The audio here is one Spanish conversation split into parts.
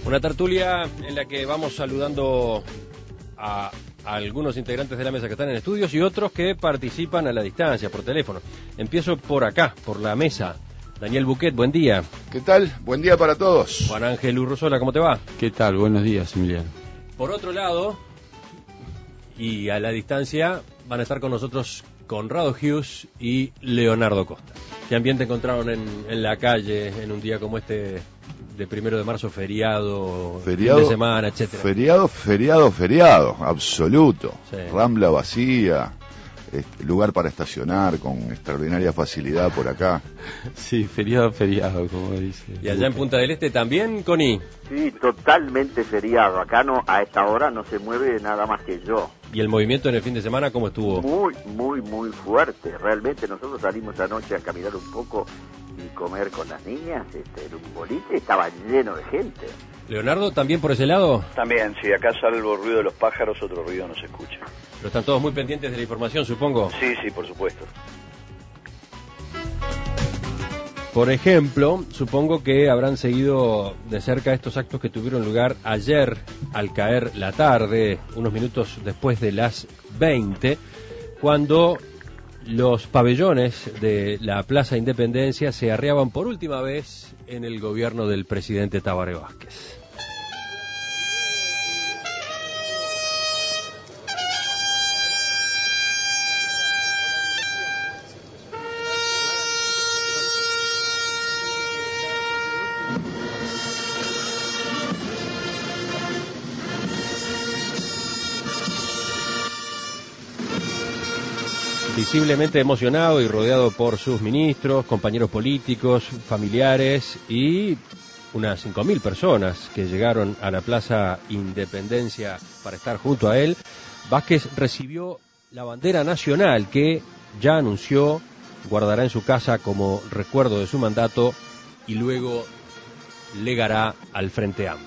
Una tertulia en la que vamos saludando a algunos integrantes de la mesa que están en estudios y otros que participan a la distancia, por teléfono. Empiezo por acá, por la mesa. Daniel Buquet, buen día. ¿Qué tal? Buen día para todos. Juan Ángel Urruzola, ¿cómo te va? ¿Qué tal? Buenos días, Emiliano. Por otro lado, y a la distancia, van a estar con nosotros Conrado Hughes y Leonardo Costa. ¿Qué ambiente encontraron en la calle en un día como este de 1 de marzo, feriado, fin de semana, etcétera? Feriado, absoluto. Sí. Rambla vacía, lugar para estacionar con extraordinaria facilidad por acá. Sí, feriado, como dice. ¿Y allá en Punta del Este también, Connie? Sí, totalmente feriado. Acá no, a esta hora no se mueve nada más que yo. ¿Y el movimiento en el fin de semana cómo estuvo? Muy fuerte. Realmente nosotros salimos anoche a caminar un poco y comer con las niñas. En un boliche estaba lleno de gente. Leonardo, ¿también por ese lado? También, sí, acá salvo el ruido de los pájaros, otro ruido no se escucha. Pero están todos muy pendientes de la información, supongo. Sí, por supuesto. Por ejemplo, supongo que habrán seguido de cerca estos actos que tuvieron lugar ayer al caer la tarde, unos minutos después de las 20, cuando los pabellones de la Plaza Independencia se arreaban por última vez en el gobierno del presidente Tabaré Vázquez. Visiblemente emocionado y rodeado por sus ministros, compañeros políticos, familiares y unas 5.000 personas que llegaron a la Plaza Independencia para estar junto a él, Vázquez recibió la bandera nacional que ya anunció guardará en su casa como recuerdo de su mandato y luego legará al Frente Amplio.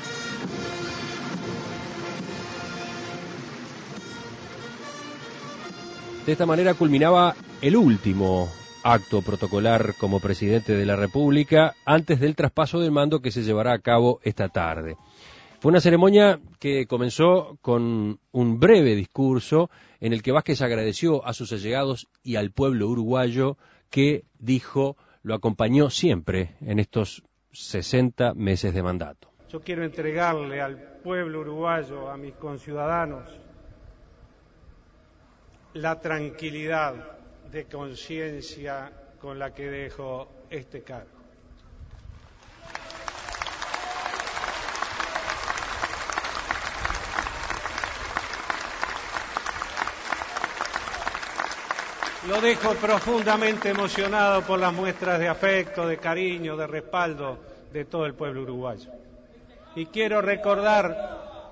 De esta manera culminaba el último acto protocolar como presidente de la República antes del traspaso del mando que se llevará a cabo esta tarde. Fue una ceremonia que comenzó con un breve discurso en el que Vázquez agradeció a sus allegados y al pueblo uruguayo que, dijo, lo acompañó siempre en estos 60 meses de mandato. Yo quiero entregarle al pueblo uruguayo, a mis conciudadanos, la tranquilidad de conciencia con la que dejo este cargo. Lo dejo profundamente emocionado por las muestras de afecto, de cariño, de respaldo de todo el pueblo uruguayo. Y quiero recordar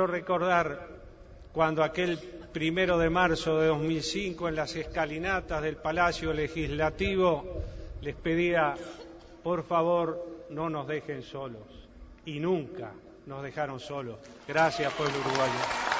cuando aquel 1 de marzo de 2005 en las escalinatas del Palacio Legislativo les pedía, por favor, no nos dejen solos. Y nunca nos dejaron solos. Gracias, pueblo uruguayo.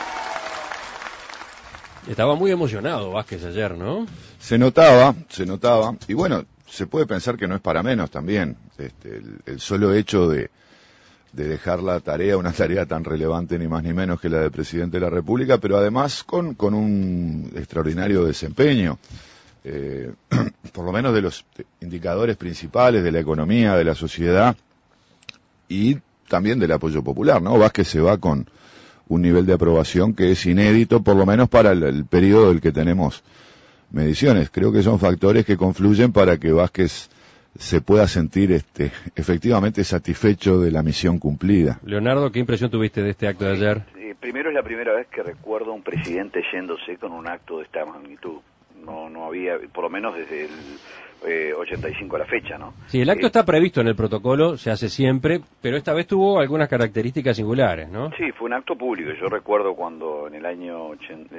Estaba muy emocionado Vázquez ayer, ¿no? Se notaba, y bueno, se puede pensar que no es para menos también, el solo hecho de dejar la tarea, una tarea tan relevante ni más ni menos que la del presidente de la República, pero además con un extraordinario desempeño, por lo menos de los indicadores principales de la economía, de la sociedad y también del apoyo popular, ¿no? Vázquez se va con un nivel de aprobación que es inédito, por lo menos para el periodo del que tenemos mediciones. Creo que son factores que confluyen para que Vázquez se pueda sentir efectivamente satisfecho de la misión cumplida. Leonardo, ¿qué impresión tuviste de este acto de ayer? Primero, es la primera vez que recuerdo a un presidente yéndose con un acto de esta magnitud. No había, por lo menos desde el 85 a la fecha, ¿no? Sí, el acto está previsto en el protocolo, se hace siempre, pero esta vez tuvo algunas características singulares, ¿no? Sí, fue un acto público. Yo recuerdo cuando en el año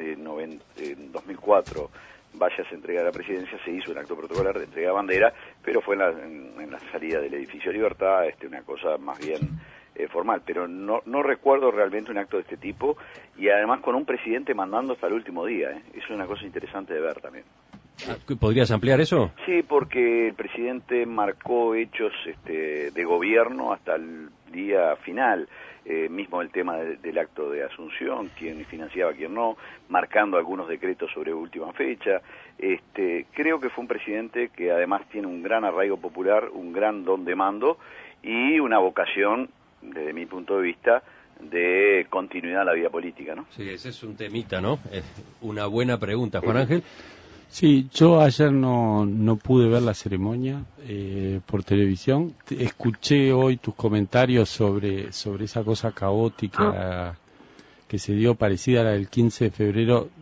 2004 Vallas se entrega a la presidencia, se hizo un acto protocolar de entrega de bandera, pero fue en la salida del edificio Libertad, una cosa más bien formal, pero no recuerdo realmente un acto de este tipo, y además con un presidente mandando hasta el último día, Eso es una cosa interesante de ver también. ¿Podrías ampliar eso? Sí, porque el presidente marcó hechos de gobierno hasta el día final. Mismo el tema del acto de Asunción, quién financiaba, quién no, marcando algunos decretos sobre última fecha. Creo que fue un presidente que además tiene un gran arraigo popular, un gran don de mando y una vocación, desde mi punto de vista, de continuidad en la vida política, ¿no? Sí, ese es un temita, ¿no? Es una buena pregunta, Juan Ángel. Sí, yo ayer no pude ver la ceremonia por televisión. Escuché hoy tus comentarios sobre esa cosa caótica que se dio, parecida a la del 15 de febrero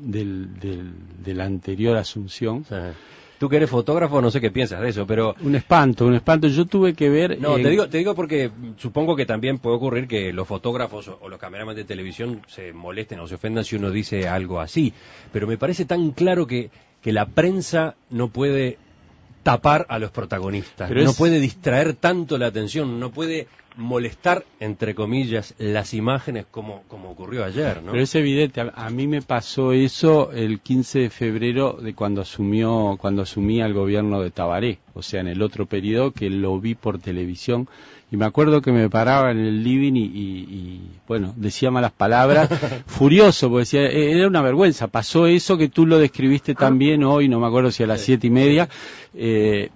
de la anterior Asunción. Sí. Tú que eres fotógrafo, no sé qué piensas de eso, pero... Un espanto. Yo tuve que ver... No, te digo porque supongo que también puede ocurrir que los fotógrafos o los cameraman de televisión se molesten o se ofendan si uno dice algo así. Pero me parece tan claro que la prensa no puede tapar a los protagonistas, no puede distraer tanto la atención, no puede molestar, entre comillas, las imágenes como ocurrió ayer, ¿no? Pero es evidente, a mí me pasó eso el 15 de febrero de cuando asumía el gobierno de Tabaré, o sea, en el otro periodo que lo vi por televisión, y me acuerdo que me paraba en el living y bueno, decía malas palabras, furioso, porque decía, era una vergüenza, pasó eso que tú lo describiste también hoy, no me acuerdo si a las 7:30,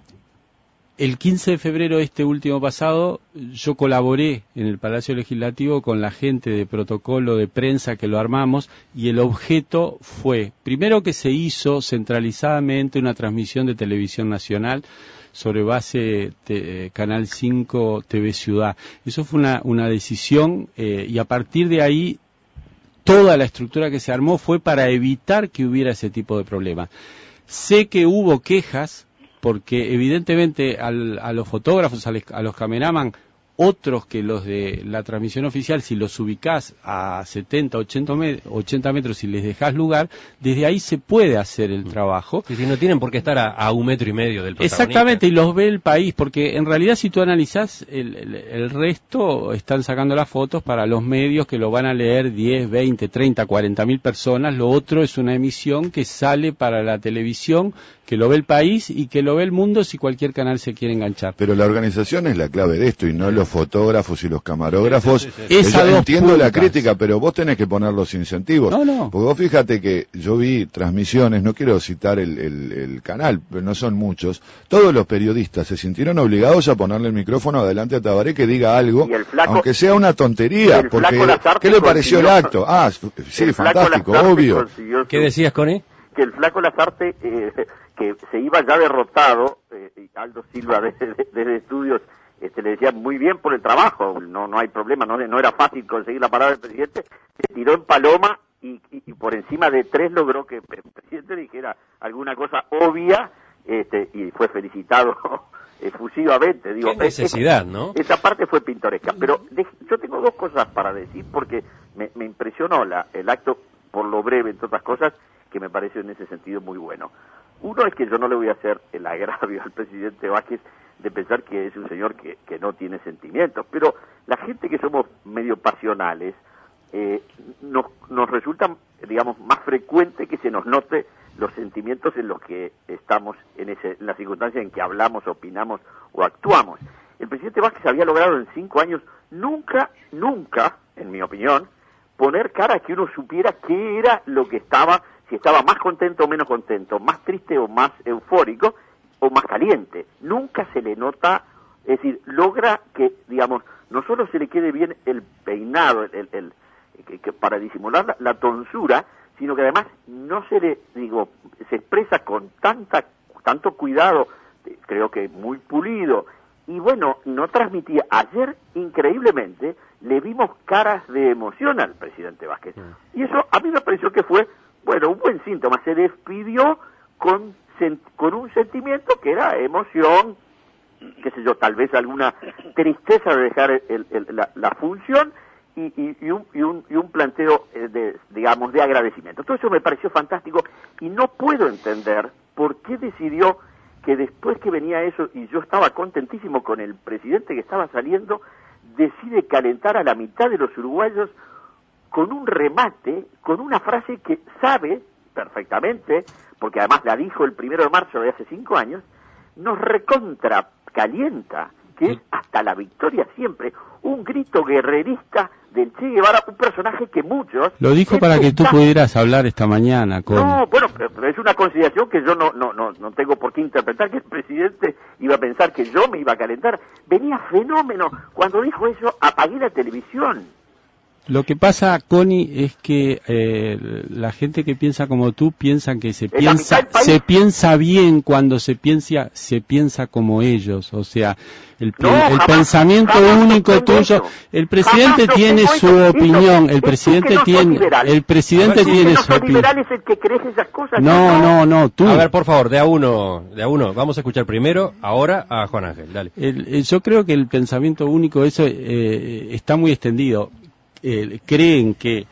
el 15 de febrero último pasado, yo colaboré en el Palacio Legislativo con la gente de protocolo de prensa que lo armamos, y el objeto fue, primero, que se hizo centralizadamente una transmisión de televisión nacional sobre base Canal 5 TV Ciudad. Eso fue una decisión, y a partir de ahí toda la estructura que se armó fue para evitar que hubiera ese tipo de problemas. Sé que hubo quejas, porque evidentemente a los fotógrafos, a los cameraman, otros que los de la transmisión oficial, si los ubicás a 70, 80 metros y les dejás lugar, desde ahí se puede hacer el trabajo. Y si no tienen por qué estar a 1,5 metros del protagonista. Exactamente, y los ve el país, porque en realidad si tú analizás, el resto están sacando las fotos para los medios que lo van a leer 10, 20, 30, 40.000 personas. Lo otro es una emisión que sale para la televisión, que lo ve el país y que lo ve el mundo si cualquier canal se quiere enganchar. Pero la organización es la clave de esto y no los fotógrafos y los camarógrafos. Sí. Yo entiendo la crítica, pero vos tenés que poner los incentivos. No. Porque vos fíjate que yo vi transmisiones, no quiero citar el canal, pero no son muchos. Todos los periodistas se sintieron obligados a ponerle el micrófono adelante a Tabaré que diga algo, aunque sea una tontería. Porque ¿qué le pareció el acto? Sí, fantástico, obvio. ¿Qué decías, Connie? Que el Flaco Lasarte, que se iba ya derrotado, Aldo Silva desde estudios, le decía muy bien por el trabajo, no hay problema, no era fácil conseguir la palabra del presidente, se tiró en paloma y por encima de 3 logró que el presidente dijera alguna cosa obvia, y fue felicitado efusivamente. Digo, qué necesidad, ¿no? Esa parte fue pintoresca, pero yo tengo 2 cosas para decir porque me impresionó el acto, por lo breve, entre otras cosas, que me parece en ese sentido muy bueno. Uno es que yo no le voy a hacer el agravio al presidente Vázquez de pensar que es un señor que no tiene sentimientos, pero la gente que somos medio pasionales, nos resulta, digamos, más frecuente que se nos note los sentimientos en los que estamos en la circunstancia en que hablamos, opinamos o actuamos. El presidente Vázquez había logrado en 5 años nunca, en mi opinión, poner cara a que uno supiera qué era lo que estaba, si estaba más contento o menos contento, más triste o más eufórico, o más caliente. Nunca se le nota, es decir, logra que, digamos, no solo se le quede bien el peinado, que para disimular la tonsura, sino que además no se le, se expresa con tanto cuidado, creo que muy pulido, y bueno, no transmitía. Ayer, increíblemente, le vimos caras de emoción al presidente Vázquez. Y eso a mí me pareció que fue, bueno, un buen síntoma. Se despidió con un sentimiento que era emoción, qué sé yo, tal vez alguna tristeza de dejar la función y un planteo de agradecimiento. Todo eso me pareció fantástico y no puedo entender por qué decidió que después que venía eso, y yo estaba contentísimo con el presidente que estaba saliendo, decide calentar a la mitad de los uruguayos con un remate, con una frase que sabe perfectamente, porque además la dijo el 1 de marzo de hace 5 años, nos recontra calienta, que es hasta la victoria siempre, un grito guerrerista del Che Guevara, un personaje que muchos... Lo dijo para que tú pudieras hablar esta mañana, No, bueno, pero es una consideración que yo no tengo por qué interpretar, que el presidente iba a pensar que yo me iba a calentar. Venía fenómeno. Cuando dijo eso, apagué la televisión. Lo que pasa, Connie, es que la gente que piensa como tú piensa que se piensa bien cuando se piensa como ellos. O sea, el pensamiento único tuyo. El presidente tiene su opinión. El presidente tiene su opinión. No, tú. A ver, por favor, de a uno. Vamos a escuchar primero, ahora a Juan Ángel. Dale. Yo creo que el pensamiento único, eso está muy extendido. Creen que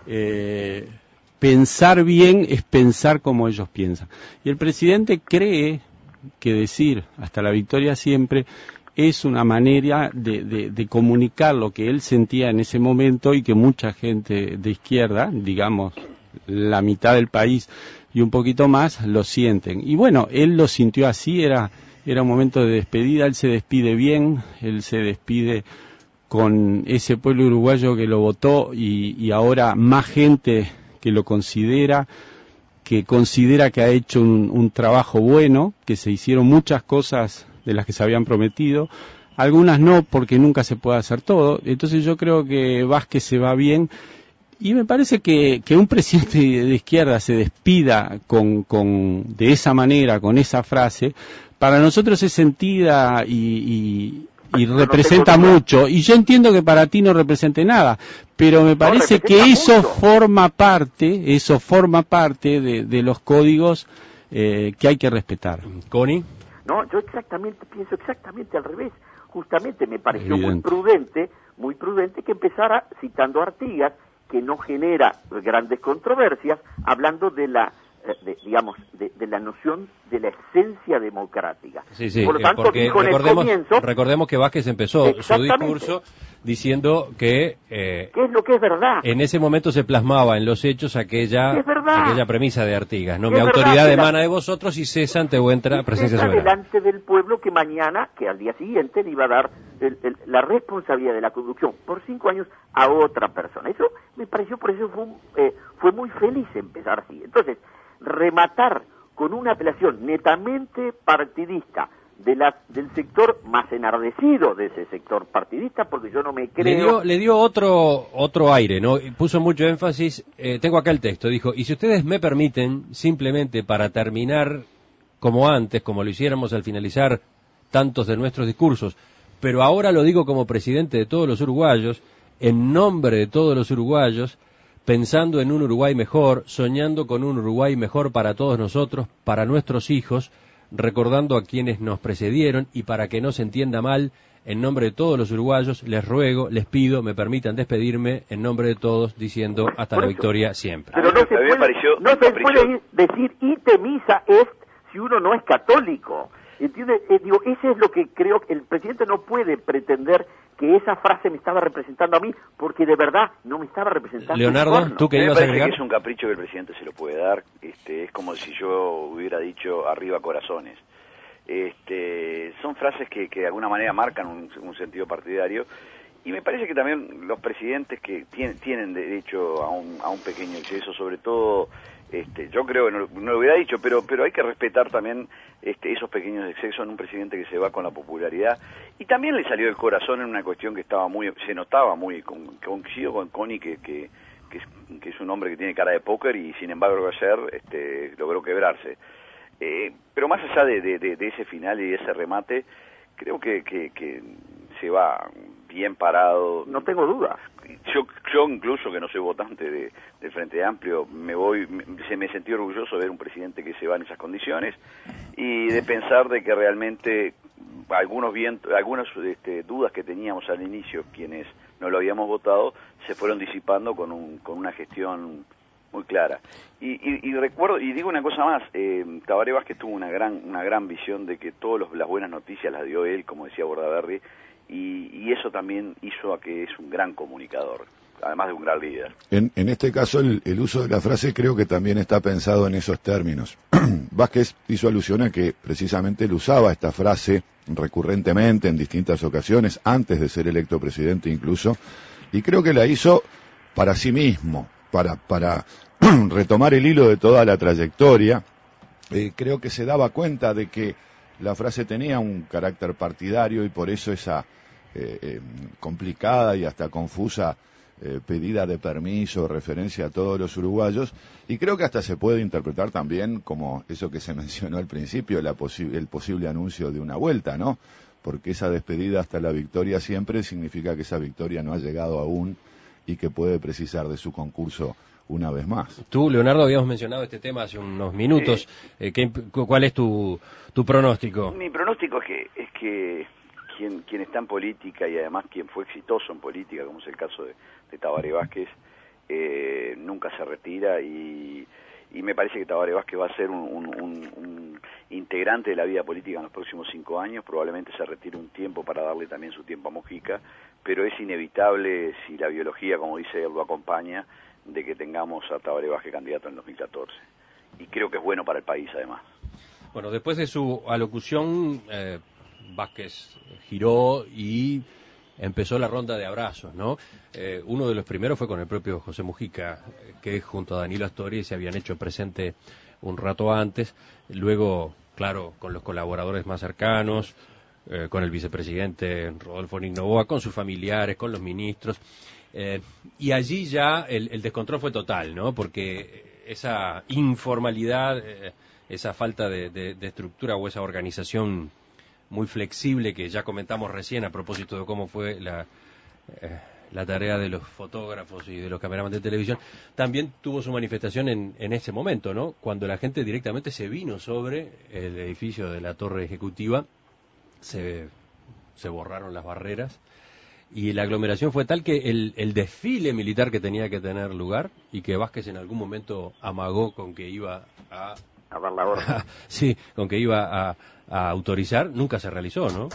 pensar bien es pensar como ellos piensan. Y el presidente cree que decir hasta la victoria siempre es una manera de comunicar lo que él sentía en ese momento y que mucha gente de izquierda, digamos la mitad del país y un poquito más, lo sienten. Y bueno, él lo sintió así, era un momento de despedida, él se despide bien, él se despide con ese pueblo uruguayo que lo votó y ahora más gente que lo considera, que ha hecho un trabajo bueno, que se hicieron muchas cosas de las que se habían prometido, algunas no porque nunca se puede hacer todo. Entonces yo creo que Vázquez se va bien y me parece que un presidente de izquierda se despida de esa manera, con esa frase, para nosotros es sentida y representa mucho, y yo entiendo que para ti no represente nada, pero me parece que eso forma parte de los códigos que hay que respetar. Connie. No, yo pienso exactamente al revés. Justamente me pareció muy prudente que empezara citando a Artigas, que no genera grandes controversias, hablando de la noción de la esencia democrática. Sí, por lo tanto, porque recordemos que Vázquez empezó su discurso diciendo que ¿qué es lo que es verdad? En ese momento se plasmaba en los hechos aquella premisa de Artigas, ¿no? Mi autoridad emana de vosotros y cesa ante vuestra presencia soberana. Delante del pueblo que al día siguiente le iba a dar la responsabilidad de la conducción por 5 años a otra persona. Eso me pareció, por eso fue muy feliz empezar así. Entonces, rematar con una apelación netamente partidista del sector más enardecido de ese sector partidista, porque yo no me creo... Le dio otro aire, ¿no? Puso mucho énfasis, tengo acá el texto, dijo, y si ustedes me permiten, simplemente para terminar como antes, como lo hiciéramos al finalizar tantos de nuestros discursos, pero ahora lo digo como presidente de todos los uruguayos, en nombre de todos los uruguayos, pensando en un Uruguay mejor, soñando con un Uruguay mejor para todos nosotros, para nuestros hijos, recordando a quienes nos precedieron y para que no se entienda mal, en nombre de todos los uruguayos, les ruego, les pido, me permitan despedirme en nombre de todos, diciendo hasta la victoria siempre. Pero no se puede decir ite misa est si uno no es católico. ¿Entiendes? Ese es lo que creo que el presidente no puede pretender que esa frase me estaba representando a mí, porque de verdad no me estaba representando. Leonardo, ¿tú qué ibas a agregar? Que es un capricho que el presidente se lo puede dar, es como si yo hubiera dicho arriba corazones. Son frases que de alguna manera marcan un sentido partidario, y me parece que también los presidentes que tienen derecho a un pequeño exceso, sobre todo, yo creo que no lo hubiera dicho, pero hay que respetar también esos pequeños excesos en un presidente que se va con la popularidad, y también le salió del corazón en una cuestión que se notaba muy, coincido con Connie que es un hombre que tiene cara de póker y sin embargo ayer logró quebrarse. Pero más allá de ese final y de ese remate, creo que se va bien parado. No tengo duda. Yo incluso, que no soy votante del Frente Amplio, me sentí orgulloso de ver un presidente que se va en esas condiciones y de pensar de que realmente algunas dudas que teníamos al inicio, quienes no lo habíamos votado, se fueron disipando con una gestión muy clara. Y recuerdo, y digo una cosa más, Tabaré Vázquez tuvo una gran visión de que todas las buenas noticias las dio él, como decía Bordaberry, y eso también hizo a que es un gran comunicador. además de un gran líder. En este caso, el uso de la frase creo que también está pensado en esos términos. Vázquez hizo alusión a que precisamente él usaba esta frase recurrentemente en distintas ocasiones, antes de ser electo presidente incluso, y creo que la hizo para sí mismo, para retomar el hilo de toda la trayectoria. Creo que se daba cuenta de que la frase tenía un carácter partidario y por eso esa complicada y hasta confusa pedida de permiso, referencia a todos los uruguayos, y creo que hasta se puede interpretar también como eso que se mencionó al principio, el posible anuncio de una vuelta, ¿no? Porque esa despedida hasta la victoria siempre significa que esa victoria no ha llegado aún y que puede precisar de su concurso una vez más. Tú, Leonardo, habíamos mencionado este tema hace unos minutos. ¿Cuál es tu pronóstico? Mi pronóstico es que quien está en política y además quien fue exitoso en política, como es el caso de Tabaré Vázquez, nunca se retira y me parece que Tabaré Vázquez va a ser un integrante de la vida política en los próximos 5 años. Probablemente se retire un tiempo para darle también su tiempo a Mujica, pero es inevitable, si la biología, como dice él, lo acompaña, de que tengamos a Tabaré Vázquez candidato en 2014. Y creo que es bueno para el país, además. Bueno, después de su alocución, Vázquez giró y empezó la ronda de abrazos, ¿no? Uno de los primeros fue con el propio José Mujica, que junto a Danilo Astori se habían hecho presente un rato antes. Luego, claro, con los colaboradores más cercanos, con el vicepresidente Rodolfo Noboa, con sus familiares, con los ministros. Y allí ya el descontrol fue total, ¿no? Porque esa informalidad, esa falta de estructura o esa organización muy flexible que ya comentamos recién a propósito de cómo fue la tarea de los fotógrafos y de los cameraman de televisión, también tuvo su manifestación en ese momento, ¿no? Cuando la gente directamente se vino sobre el edificio de la Torre Ejecutiva, se borraron las barreras y la aglomeración fue tal que el desfile militar que tenía que tener lugar y que Vázquez en algún momento amagó con que iba a dar la orden. Sí, con que iba a autorizar, nunca se realizó, ¿no?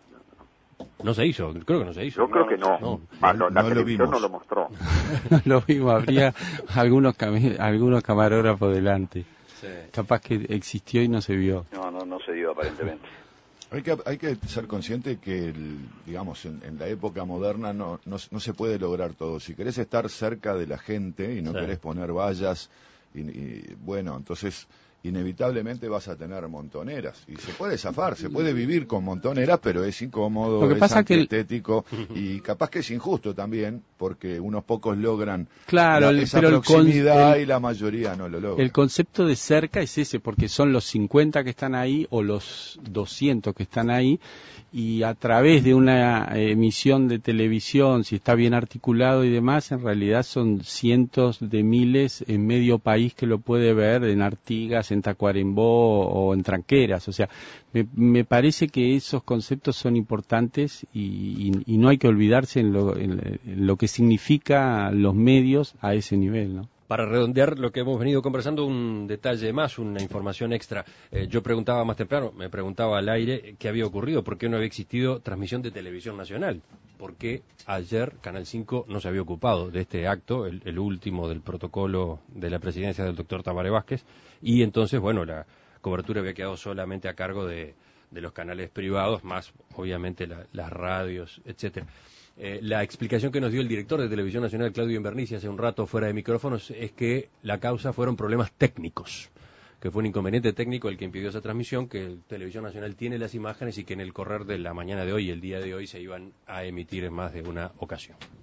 No se hizo, creo que no se hizo. Yo creo que no. La televisión no lo mostró. No lo vimos, habría algunos camarógrafos delante. Sí. Capaz que existió y no se vio. No se dio aparentemente. Hay que ser consciente que, digamos, en la época moderna no se puede lograr todo. Si querés estar cerca de la gente y no querés poner vallas, y bueno, entonces inevitablemente vas a tener montoneras. Y se puede zafar, se puede vivir con montoneras, pero es incómodo, Lo que pasa es antiestético y capaz que es injusto también, porque unos pocos logran esa proximidad y la mayoría no lo logra. El concepto de cerca es ese, porque son los 50 que están ahí o los 200 que están ahí, y a través de una emisión de televisión, si está bien articulado y demás, en realidad son cientos de miles en medio país que lo puede ver en Artigas, en Tacuarembó o en Tranqueras. O sea, me parece que esos conceptos son importantes y no hay que olvidarse en lo que significa los medios a ese nivel, ¿no? Para redondear lo que hemos venido conversando, un detalle más, una información extra. Yo preguntaba más temprano, me preguntaba al aire qué había ocurrido, por qué no había existido transmisión de televisión nacional, por qué ayer Canal 5 no se había ocupado de este acto, el último del protocolo de la presidencia del doctor Tabaré Vázquez, y entonces, bueno, la cobertura había quedado solamente a cargo de los canales privados, más obviamente las radios, etcétera. La explicación que nos dio el director de Televisión Nacional, Claudio Invernici, hace un rato fuera de micrófonos, es que la causa fueron problemas técnicos, que fue un inconveniente técnico el que impidió esa transmisión, que Televisión Nacional tiene las imágenes y que en el correr de la mañana de hoy y el día de hoy se iban a emitir en más de una ocasión.